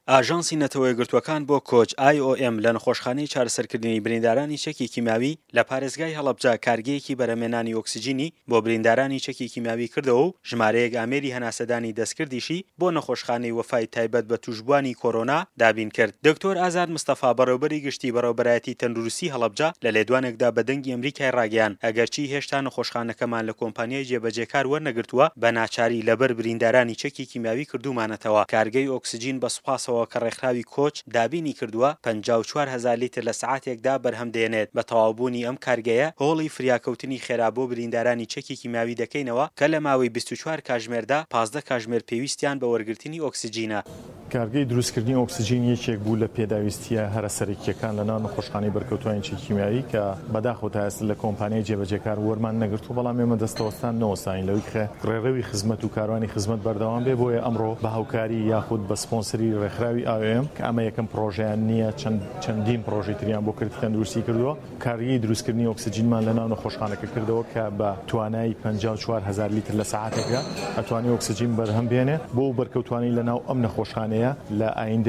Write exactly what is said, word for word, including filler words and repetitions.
ئاژانسی نەتەوە یەکگرتووەکان بۆ کۆچ ئای ئۆ ئێم لە نەخۆشخانەی چارەسەرکردنی بریندارانی چەکی کیمیاوی لە پارێزگای هەڵەبجە کارگەیەکی بەرهەمهێنانی ئۆکسجینی بۆ بریندارانی چەکی کیمیاوی کردەوە و ژمارەیەک ئامێری هەناسەدانی دەستکردیشی بۆ نەخۆشخانەی وەفای تایبەت بە توشبوانی کۆرۆنا دابین کرد. دکتۆر ئازاد مستەفا بەڕێوەبەری گشتی بەڕێوەبەرایەتی تەندروستی هەڵەبجە لە لێدوانێکدا بە دەنگی ئەمریکای ڕاگەیاند ئەگەرچی هێشتا نەخۆشخانەکەمان لە کۆمپانیای جێبەجێکار وەرنەگرتووە بە ناچاری لەبەر بریندارانی چەکی کیمیاوی کردومانەتەوە. کارگەی ئۆکسجین بە سوپاسەوە کە ڕێکخراوی کۆچ دابینی کردووە پەنجا و چوار هەزار لیتر لە سەعاتێکدا بەرهەم دێنێت. بە تەواوبوونی ئەم کارگەیە هۆڵی فریاکەوتنی خێرا بۆ بریندارانی چەکی کیمیاوی دەکەینەوە کە لە ماوەی بیست و چوار کاتژمێردا پازدە کاتژمێر پێویستیان بە وەرگرتنی ئۆکسجینە. کارگەی دروستکردنی ئۆکسجین یەکێک بوو لە پێداویستیە هەرە سەرەکیەکان لەناو نەخۆشخانەی بەرکەوتوانی چەکی کیمیاوی کە بەداخەوە تا ئێستا لە کۆمپانیای جێبەجێکار وەرمان نەگرتووە، بەڵام ئێمە دەستەوەستان نەوەستاین لەوەی کە ڕێڕەوی خزمەت و کاروانی خزمەت بەردەوام بێ. بۆیە ئەمڕۆ بە هاوکاری یاخود بە سپۆنسەری ڕێکخراوی ئای ئۆ ئێم کە ئەمە یەکەم پرۆژەیان نییە، چەندین پرۆژەی تریان بۆ کردی تەندروستی کردووە، کارگەی دروستکردنی ئۆکسجینمان لەناو نەخۆشخانەکە کردەوە کە بە توانای پەنجا و چوار هەزار لیتر لە سەعاتێکدا ئەتوانی ئۆکسجین بەرهەم بێنێ بۆ بەرکەوتوانی لەناو ئەم نەخۆشخانەیە لە ئایندە